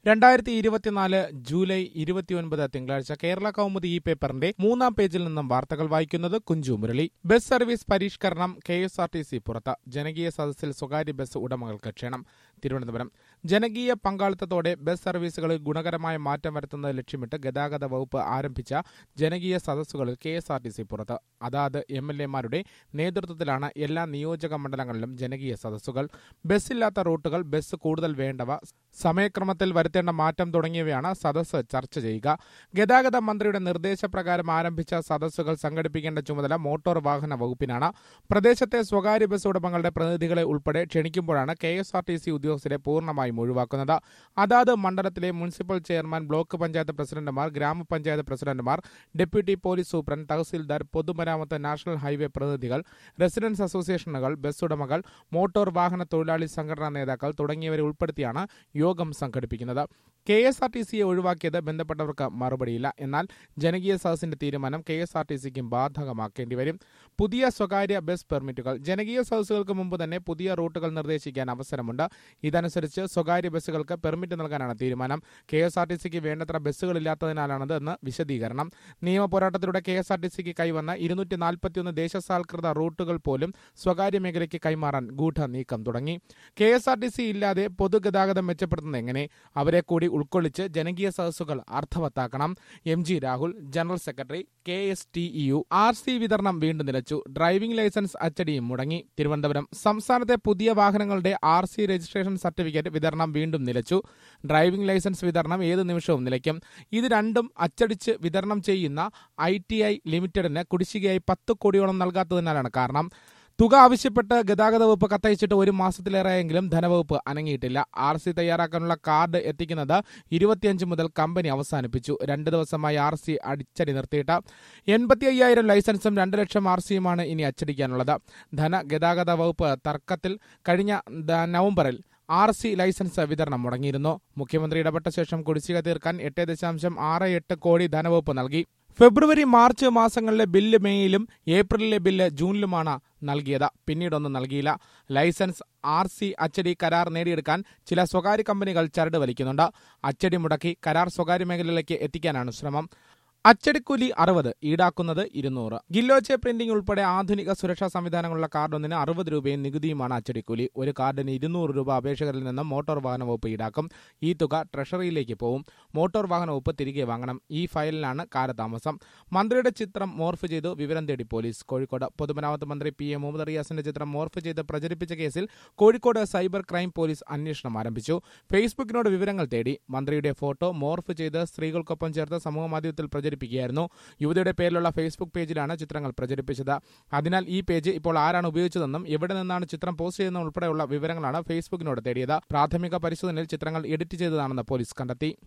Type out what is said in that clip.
2024 July 29 തിങ്കളാഴ്ച കേരള കൗമുദി ഈ പേപ്പറിന്റെ 3-ാം പേജിൽ നിന്നും വാർത്തകൾ വായിക്കുന്നത് കുഞ്ചു മുരളി. ബസ് സർവീസ് പരിഷ്കരണം KSRTC പുറത്ത്. ജനകീയ സദസ്സിൽ സ്വകാര്യ ബസ് ഉടമകൾക്ക് ക്ഷണം. തിരുവനന്തപുരം. ജനകീയ പങ്കാളിത്തത്തോടെ ബസ് സർവീസുകളിൽ ഗുണകരമായ മാറ്റം വരുത്തുന്നത് ലക്ഷ്യമിട്ട് ഗതാഗത വകുപ്പ് ആരംഭിച്ച ജനകീയ സദസ്സുകളിൽ KSRTC പുറത്ത്. അതാത് MLA-മാരുടെ നേതൃത്വത്തിലാണ് എല്ലാ നിയോജക മണ്ഡലങ്ങളിലും ജനകീയ സദസ്സുകൾ. ബസ്സില്ലാത്ത റൂട്ടുകൾ, ബസ് കൂടുതൽ വേണ്ടവ, സമയക്രമത്തിൽ വരുത്തേണ്ട മാറ്റം തുടങ്ങിയവയാണ് സദസ്സ് ചർച്ച ചെയ്യുക. ഗതാഗത മന്ത്രിയുടെ നിർദ്ദേശപ്രകാരം ആരംഭിച്ച സദസ്സുകൾ സംഘടിപ്പിക്കേണ്ട ചുമതല മോട്ടോർ വാഹന വകുപ്പിനാണ്. പ്രദേശത്തെ സ്വകാര്യ ബസ് ഉടമകളുടെ പ്രതിനിധികളെ ഉൾപ്പെടെ ക്ഷണിക്കുമ്പോഴാണ് KSRTC ഉദ്യോഗസ്ഥരെ പൂർണ്ണമായും ഒഴിവാക്കുന്നത്. അതാത് മണ്ഡലത്തിലെ മുനിസിപ്പൽ ചെയർമാൻ, ബ്ലോക്ക് പഞ്ചായത്ത് പ്രസിഡന്റുമാർ, ഗ്രാമപഞ്ചായത്ത് പ്രസിഡന്റുമാർ, ഡെപ്യൂട്ടി പോലീസ് സൂപ്രണ്ട്, തഹസിൽദാർ, പൊതുമരാമത്ത്, നാഷണൽ ഹൈവേ പ്രതിനിധികൾ, റെസിഡൻസ് അസോസിയേഷനുകൾ, ബസ് ഉടമകൾ, മോട്ടോർ വാഹന തൊഴിലാളി സംഘടനാ നേതാക്കൾ തുടങ്ങിയവരെ ഉൾപ്പെടുത്തിയാണ് യോഗം സംഘടിപ്പിക്കുന്നത്. KSRTCയെ ഒഴിവാക്കിയത് ബന്ധപ്പെട്ടവർക്ക് മറുപടിയില്ല. എന്നാൽ ജനകീയ സദസ്സിന്റെ തീരുമാനം KSRTCക്കും ബാധകമാക്കേണ്ടി വരും. പുതിയ സ്വകാര്യ ബസ് പെർമിറ്റുകൾ. ജനകീയ സദസ്സുകൾക്ക് മുമ്പ് തന്നെ പുതിയ റൂട്ടുകൾ നിർദ്ദേശിക്കാൻ അവസരമുണ്ട്. ഇതനുസരിച്ച് സ്വകാര്യ ബസ്സുകൾക്ക് പെർമിറ്റ് നൽകാനാണ് തീരുമാനം. KSRTCക്ക് വേണ്ടത്ര ബസ്സുകളില്ലാത്തതിനാലാണത് എന്ന് വിശദീകരണം. നിയമ പോരാട്ടത്തിലൂടെ KSRTCക്ക് കൈവന്ന 241 ദേശസാൽകൃത റൂട്ടുകൾ പോലും സ്വകാര്യ മേഖലയ്ക്ക് കൈമാറാൻ ഗൂഢനീക്കം തുടങ്ങി. KSRTC ഇല്ലാതെ പൊതുഗതാഗതം മെച്ചപ്പെടുത്തുന്നത് എങ്ങനെ? അവരെ കൂടി ഉൾക്കൊള്ളിച്ച് ജനകീയ സദസ്സുകൾ അർത്ഥവത്താക്കണം. MG Rahul, general secretary, KSTEU. RC വിതരണം വീണ്ടും നിലച്ചു. ഡ്രൈവിംഗ് ലൈസൻസ് അച്ചടിയും മുടങ്ങി. തിരുവനന്തപുരം. സംസ്ഥാനത്തെ പുതിയ വാഹനങ്ങളുടെ RC രജിസ്ട്രേഷൻ സർട്ടിഫിക്കറ്റ് വിതരണം വീണ്ടും നിലച്ചു. ഡ്രൈവിംഗ് ലൈസൻസ് വിതരണം ഏത് നിമിഷവും നിലയ്ക്കും. ഇത് രണ്ടും അച്ചടിച്ച് വിതരണം ചെയ്യുന്ന ITI ലിമിറ്റഡിന് കുടിശ്ശികയായി 10 കോടിയോളം നൽകാത്തതിനാലാണ് കാരണം. തുക ആവശ്യപ്പെട്ട് ഗതാഗത വകുപ്പ് കത്തയച്ചിട്ട് 1 മാസത്തിലേറെയെങ്കിലും ധനവകുപ്പ് അനങ്ങിയിട്ടില്ല. RC തയ്യാറാക്കാനുള്ള കാർഡ് എത്തിക്കുന്നത് 25 മുതൽ കമ്പനി അവസാനിപ്പിച്ചു. 2 ദിവസമായി RC അച്ചടി നിർത്തിയിട്ട് 85,000 ലൈസൻസും 2 ലക്ഷം RCയുമാണ് ഇനി അച്ചടിക്കാനുള്ളത്. ഗതാഗത വകുപ്പ് തർക്കത്തിൽ കഴിഞ്ഞ നവംബറിൽ RC ലൈസൻസ് വിതരണം മുടങ്ങിയിരുന്നു. മുഖ്യമന്ത്രി ഇടപെട്ട ശേഷം കുടിശ്ശിക തീർക്കാൻ 8.68 കോടി ധനവകുപ്പ് നൽകി. ഫെബ്രുവരി, മാർച്ച് മാസങ്ങളിലെ ബില്ല് മേയിലും ഏപ്രിലിലെ ബില്ല് ജൂണിലുമാണ് നൽകിയത്. പിന്നീടൊന്നും നൽകിയില്ല. ലൈസൻസ്, RC അച്ചടി കരാർ നേടിയെടുക്കാൻ ചില സ്വകാര്യ കമ്പനികൾ ചരട് വലിക്കുന്നുണ്ട്. അച്ചടി മുടക്കി കരാർ സ്വകാര്യ മേഖലയിലേക്ക് എത്തിക്കാനാണ് ശ്രമം. അച്ചടിക്കൂലി 60, ഈടാക്കുന്നത് 200. ഗില്ലോച്ചെ പ്രിന്റിംഗ് ഉൾപ്പെടെ ആധുനിക സുരക്ഷാ സംവിധാനങ്ങളുള്ള കാർഡൊന്നിന് 60 രൂപയും നികുതിയുമാണ് അച്ചടിക്കൂലി. ഒരു കാർഡിന് 200 രൂപ അപേക്ഷകരിൽ നിന്നും മോട്ടോർ വാഹന വകുപ്പ് ഈടാക്കും. ഈ തുക ട്രഷറിയിലേക്ക് പോവും. മോട്ടോർ വാഹന വകുപ്പ് തിരികെ വാങ്ങണം. ഈ ഫയലിലാണ് കാലതാമസം. മന്ത്രിയുടെ ചിത്രം മോർഫ് ചെയ്തു വിവരം തേടി പോലീസ്. കോഴിക്കോട്. പൊതുമരാമത്ത് മന്ത്രി PA മുഹമ്മദ് റിയാസിന്റെ ചിത്രം മോർഫ് ചെയ്ത് പ്രചരിപ്പിച്ച കേസിൽ കോഴിക്കോട് സൈബർ ക്രൈം പോലീസ് അന്വേഷണം ആരംഭിച്ചു. ഫേസ്ബുക്കിനോട് വിവരങ്ങൾ തേടി. മന്ത്രിയുടെ ഫോട്ടോ മോർഫ് ചെയ്ത് സ്ത്രീകൾക്കൊപ്പം ചേർത്ത് സമൂഹമാധ്യമത്തിൽ പ്രചരിപ്പിക്കുകയായിരുന്നു. യുവതിയുടെ പേരിലുള്ള ഫേസ്ബുക്ക് പേജിലാണ് ചിത്രങ്ങൾ പ്രചരിപ്പിച്ചത്. അതിനാൽ ഈ പേജ് ഇപ്പോൾ ആരാണ് ഉപയോഗിച്ചതെന്നും എവിടെ നിന്നാണ് ചിത്രം പോസ്റ്റ് ചെയ്തതെന്നും ഉൾപ്പെടെയുള്ള വിവരങ്ങളാണ് ഫേസ്ബുക്കിനോട് തേടിയത്. പ്രാഥമിക പരിശോധനയിൽ ചിത്രങ്ങൾ എഡിറ്റ് ചെയ്തതാണെന്ന് പോലീസ് കണ്ടെത്തി.